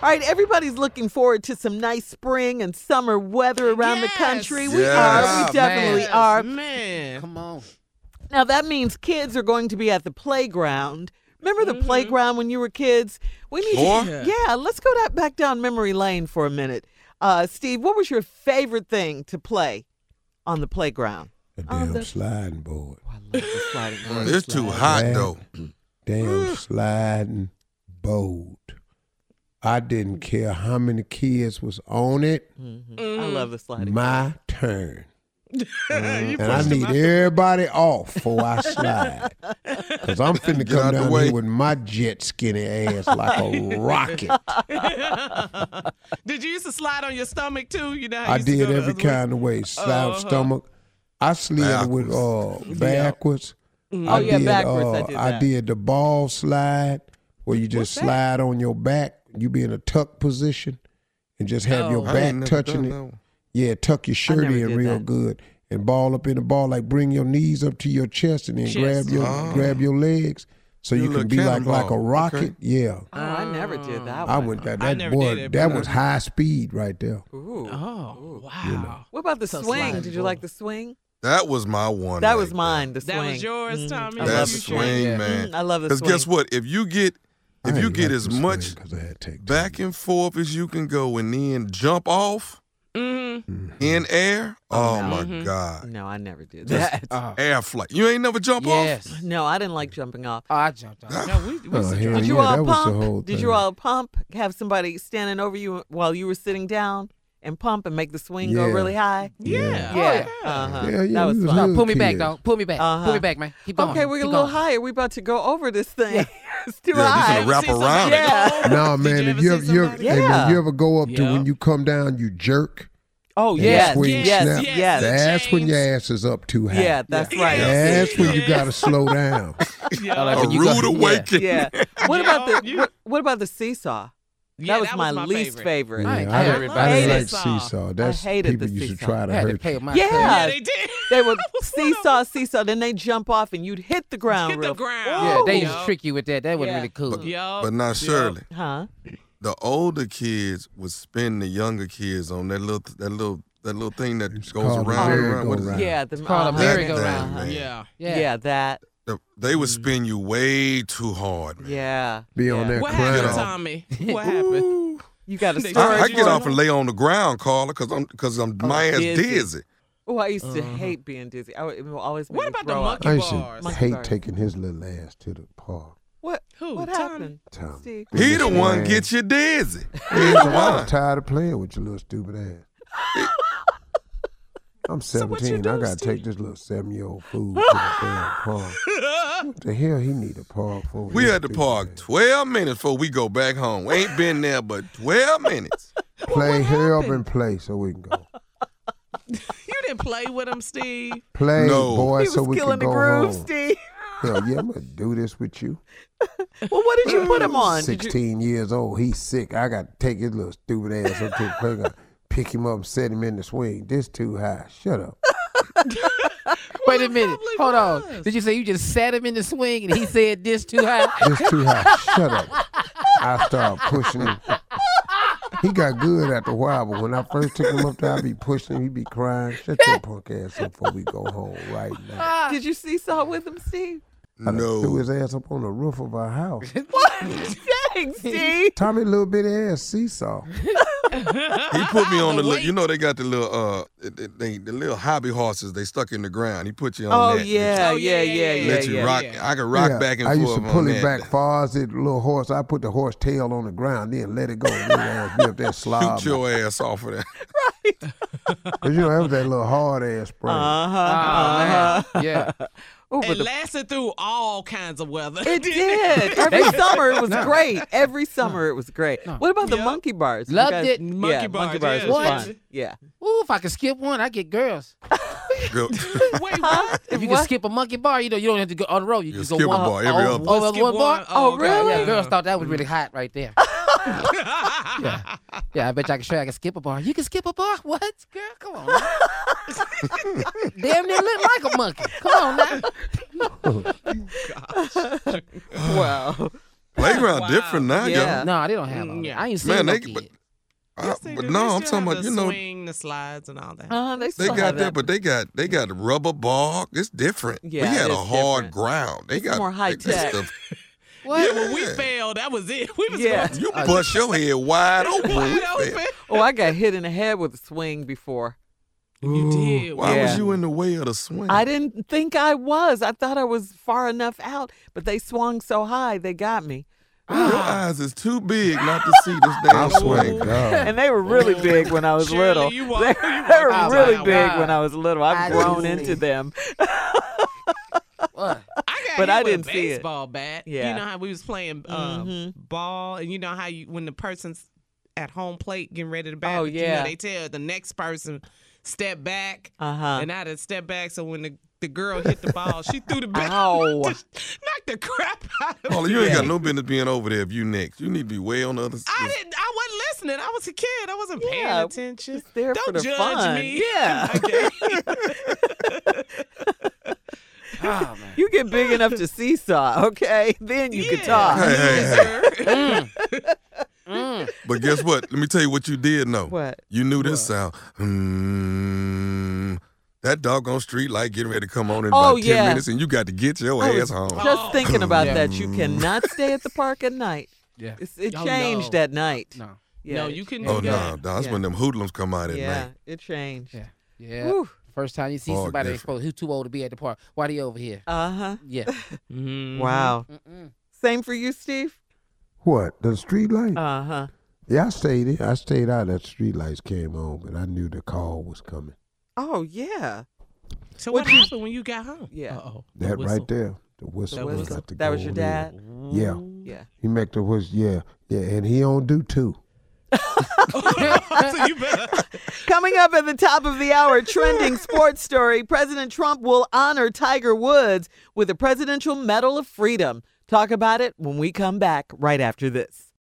All right, everybody's looking forward to some nice spring and summer weather around the country. We are. We definitely are. Man. Come on. Now, that means kids are going to be at the playground. Remember the playground when you were kids? We need to, let's go back down memory lane for a minute. Steve, what was your favorite thing to play on the playground? A damn sliding board. Oh, I love the sliding board. It's too hot, though. Damn sliding board. I didn't care how many kids was on it. I love the sliding My turn. And I need everybody off before I slide. Because I'm finna come down here with my jet skinny ass like a rocket. Did you used to slide on your stomach, too? You know how I you used to did go the every other way? kind of way. Slide stomach. I slid with backwards. backwards. I did the ball slide where you just slide on your back. You be in a tuck position and just have your back touching it. Yeah, tuck your shirt in real good and ball up in the ball. Like bring your knees up to your chest and then grab your legs so you can be like a rocket. Okay. Yeah. Oh, I never did that one. I went that was high speed right there. Ooh. Oh, wow. You know. What about the swing? Did you like the swing? That was my one. That was mine, the swing. That was yours, Tommy? I That love the swing, man. I love the swing. Because guess what? If you get as much take back and forth as you can go and then jump off in air, oh my God. No, I never did that. Air flight. You ain't never jump off? No, I didn't like jumping off. Oh, I jumped off. Did you all pump? Did you all pump? Have somebody standing over you while you were sitting down and pump and make the swing go really high? Yeah. That was fun. Pull me back, dog. Pull me back. Pull me back, man. Keep going. Okay, we're a little higher. We're about to go over this thing. It's too Yeah, high. just gonna wrap around Yeah. No, man, if you ever go up to when you come down, you jerk. Oh, yes. Yes. That's when your ass is up too high. Yeah, that's right. That's when you got to slow down. A rude awakening. Yeah. What about the seesaw? Yeah, that was my least favorite. Yeah, I didn't like seesaw. That's I hated people the used seesaw. to try to hurt you. Yeah, they did. They would seesaw, then they jump off and you'd hit the ground. Yeah, they used to trick you with that. That wasn't really cool. But not Shirley. Huh? The older kids would spin the younger kids on that little thing that goes around and around. What is it? Yeah, it's called a merry-go-round. Yeah, that. They would spin you way too hard, man. Yeah. Be on that What crown. happened, Tommy? What happened? You got to I get off and lay on the ground, Carla, because I'm my ass dizzy. Oh, I used to hate being dizzy. It would always make What me about the throw up. monkey I used to bars? hate taking his little ass to the park. What? Who? What Tommy? happened? Tommy. Steve? He the one gets you dizzy. I'm tired of playing with your little stupid ass. I'm 17. I got to take this little 7-year-old fool to the damn park. What the hell he need a park for? We at the park 12 minutes before we go back home. We ain't been there but 12 minutes. Hurry up and play so we can go. You didn't play with him, Steve. Play, No. boy, He so was we can killing the go groove, home. Steve. Hell yeah, I'm going to do this with you. Well, what did you put him on? 16 years old. He's sick. I got to take his little stupid ass up to the playground, pick him up and set him in the swing. This too high. Shut up. Wait a minute. Hold on. Did you say you just sat him in the swing and he said this too high? This too high. Shut up. I started pushing him. He got good after a while, but when I first took him up there, I'd be pushing him. He'd be crying. Shut your punk ass up before we go home right now. Did you seesaw with him, Steve? I threw No. his ass up on the roof of our house. What? Dang, Steve. Tommy little bitty ass seesaw. He put me on the little, you know they got the little the little hobby horses they stuck in the ground. He put you on that. Oh, yeah. Let you rock. I could rock back and I forth used to on pull that. it back far as it little horse. I put the horse tail on the ground, then let it go. Little ass be up there slob. Shoot your ass off of that. Cause you know that was that little hard ass spray. Yeah. Oh, It lasted through all kinds of weather. it did. Every summer it was great. Every summer it was great. What about the monkey bars? You Loved guys- it. Monkey bars, monkey bars yeah. was What? fun. Yeah. Ooh, if I could skip one, I get girls. Good. Wait, what? If you can skip a monkey bar, you don't have to go on the road. You can skip go a one bar every other. over Skip one bar. Oh, really? Yeah, girls thought that was really hot right there. Yeah, I bet you I can show you I can skip a bar. You can skip a bar? What? Girl, come on. Man. Damn near look like a monkey. Come on now. Wow. Playground Wow. different now, Yeah. No, they don't have all that. Yeah. I ain't seen Man, no they- kid. but Yes, they but do. no, They I'm still talking have about the you know swing, the slides, and all that. They they still got have that, but they got the rubber bark. It's different. Yeah, we had it a is hard different. ground. They It's got more high that tech. stuff. What? Yeah, when we Yeah. failed, that was it. We was Yeah. going You bust your head wide open. when we wide fell. open. Oh, I got hit in the head with a swing before. You did. Why Yeah. was you in the way of the swing? I didn't think I was. I thought I was far enough out, but they swung so high, they got me. Your eyes is too big not to see this I damn swear swing. to God. And they were really big when I was Shirley, little. you They, walk- they you were walk really outside. big Wow. when I was little. I've I grown didn't into see. them. What? I got But hit I with didn't a see it. baseball bat. Yeah. You know how we was playing ball, and you know how when the person's at home plate getting ready to bat, Oh, but you yeah. know, they tell the next person step back, Uh-huh. and I had to step back. So when the girl hit the ball, she threw the bat, Ow. just knocked the crap out of Paula, me. you ain't got no business being over there if you next. You need to be way on the other side. I wasn't listening. I was a kid. I wasn't paying Yeah, attention. just there Don't for the judge fun. me. Yeah. Okay. Oh, man. You get big enough to seesaw, okay? Then you can Yeah. talk. Hey. But guess what? Let me tell you what you did know. What? You knew this sound. That doggone street light getting ready to come on in Oh, about 10 yeah. minutes, and you got to get your I ass was home. just thinking about Yeah. that. You cannot stay at the park at night. Yeah. It Oh, changed no. at night. No. Yeah, No, it you couldn't Oh, do no. that. That's Yeah. when them hoodlums come out at Yeah, night. it changed. Yeah. Yeah. Whew. First time you see All somebody different. exposed, who's too old to be at the park. Why they over here? Uh-huh. Yeah. Mhm. Wow. Mm-mm. Same for you, Steve? What? The street light? Uh-huh. Yeah, I stayed in. I stayed out. That street lights came on, but I knew the call was coming. Oh, yeah. So What what you- happened when you got home? Yeah. Uh-oh. The That whistle. right there. The whistle. The was whistle. got to That go was your in. dad? Yeah. Yeah. He make the whistle. Yeah. Yeah. And he don't do two. So you better. Coming up at the top of the hour, trending sports story. President Trump will honor Tiger Woods with the Presidential Medal of Freedom. Talk about it when we come back right after this.